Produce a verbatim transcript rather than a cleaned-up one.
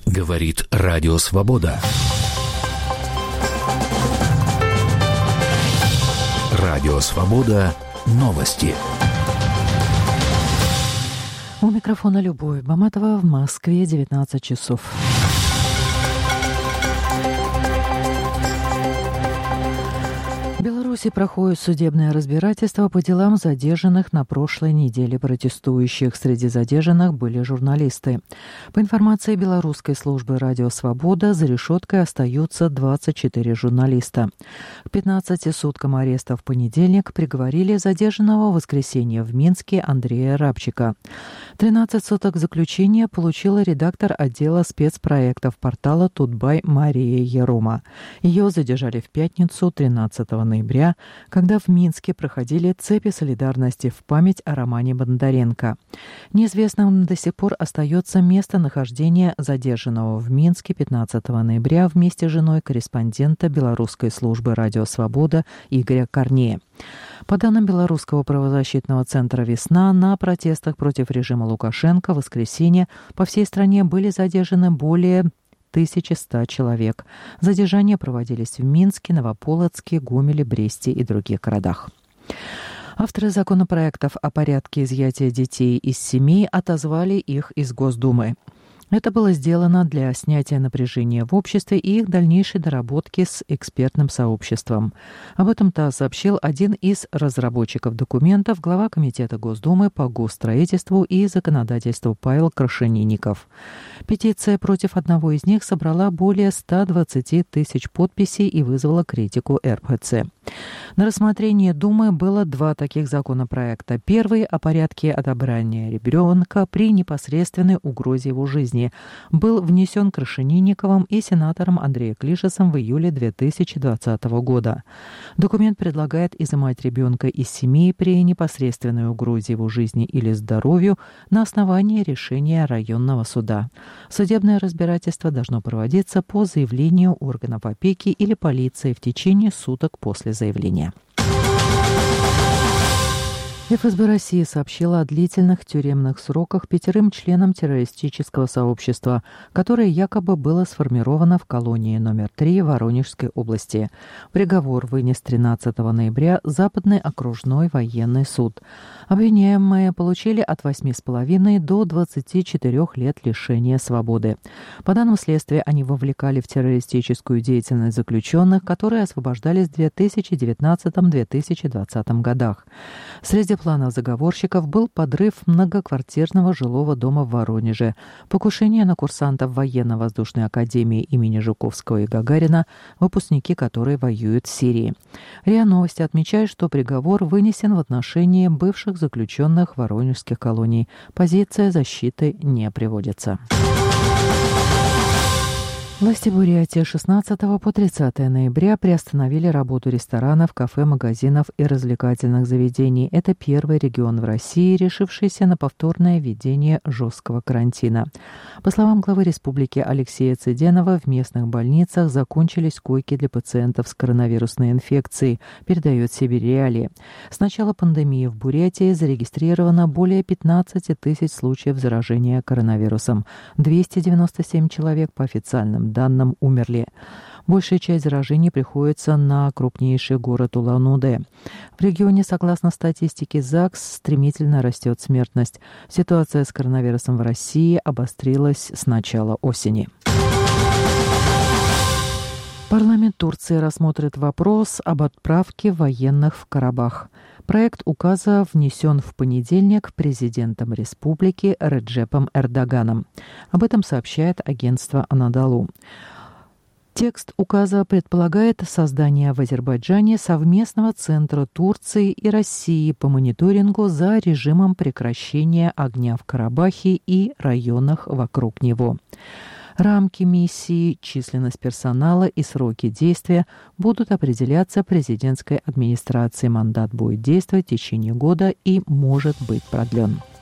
Говорит Радио Свобода. Радио Свобода. Новости. У микрофона Любовь Баматова. В Москве девятнадцать часов. В Беларуси проходит судебное разбирательство по делам задержанных на прошлой неделе протестующих. Среди задержанных были журналисты. По информации белорусской службы «Радио Свобода», за решеткой остаются двадцать четыре журналиста. К пятнадцати суткам ареста в понедельник приговорили задержанного в воскресенье в Минске Андрея Рабчика. тринадцать суток заключения получила редактор отдела спецпроектов портала «Тутбай» Мария Ерома. Ее задержали в пятницу, тринадцатого ноября, когда в Минске проходили цепи солидарности в память о Романе Бондаренко. Неизвестным до сих пор остается местонахождение задержанного в Минске пятнадцатого ноября вместе с женой корреспондента белорусской службы «Радио Свобода» Игоря Корнея. По данным Белорусского правозащитного центра «Весна», на протестах против режима Лукашенко в воскресенье по всей стране были задержаны более тысяча сто человек. Задержания проводились в Минске, Новополоцке, Гомеле, Бресте и других городах. Авторы законопроектов о порядке изъятия детей из семей отозвали их из Госдумы. Это было сделано для снятия напряжения в обществе и их дальнейшей доработки с экспертным сообществом. Об этом ТАСС сообщил один из разработчиков документов, глава Комитета Госдумы по госстроительству и законодательству Павел Крашенинников. Петиция против одного из них собрала более ста двадцати тысяч подписей и вызвала критику эр пэ цэ. На рассмотрении Думы было два таких законопроекта. Первый о порядке отобрания ребенка при непосредственной угрозе его жизни был внесен Крашенинниковым и сенатором Андреем Клишесом в июле две тысячи двадцатого года. Документ предлагает изымать ребенка из семьи при непосредственной угрозе его жизни или здоровью на основании решения районного суда. Судебное разбирательство должно проводиться по заявлению органов опеки или полиции в течение суток после заявления. эф эс бэ России сообщила о длительных тюремных сроках пятерым членам террористического сообщества, которое якобы было сформировано в колонии номер три Воронежской области. Приговор вынес тринадцатого ноября Западный окружной военный суд. Обвиняемые получили от восьми с половиной до двадцати четырёх лет лишения свободы. По данным следствия, они вовлекали в террористическую деятельность заключенных, которые освобождались в две тысячи девятнадцатом — две тысячи двадцатом годах. Среди планов заговорщиков был подрыв многоквартирного жилого дома в Воронеже, покушение на курсантов военно-воздушной академии имени Жуковского и Гагарина, выпускники которой воюют в Сирии. РИА Новости отмечает, что приговор вынесен в отношении бывших заключенных воронежских колоний. Позиция защиты не приводится. Власти Бурятии шестнадцатого по тридцатое ноября приостановили работу ресторанов, кафе, магазинов и развлекательных заведений. Это первый регион в России, решившийся на повторное введение жесткого карантина. По словам главы республики Алексея Цыденова, в местных больницах закончились койки для пациентов с коронавирусной инфекцией, передает Сибирь Реалии. С начала пандемии в Бурятии зарегистрировано более пятнадцати тысяч случаев заражения коронавирусом. двести девяносто семь человек по официальным данным умерли. Большая часть заражений приходится на крупнейший город Улан-Удэ. В регионе, согласно статистике ЗАГС, стремительно растет смертность. Ситуация с коронавирусом в России обострилась с начала осени. Парламент Турции рассмотрит вопрос об отправке военных в Карабах. Проект указа внесен в понедельник президентом республики Реджепом Эрдоганом. Об этом сообщает агентство «Анадолу». Текст указа предполагает создание в Азербайджане совместного центра Турции и России по мониторингу за режимом прекращения огня в Карабахе и районах вокруг него. Рамки миссии, численность персонала и сроки действия будут определяться президентской администрацией. Мандат будет действовать в течение года и может быть продлен.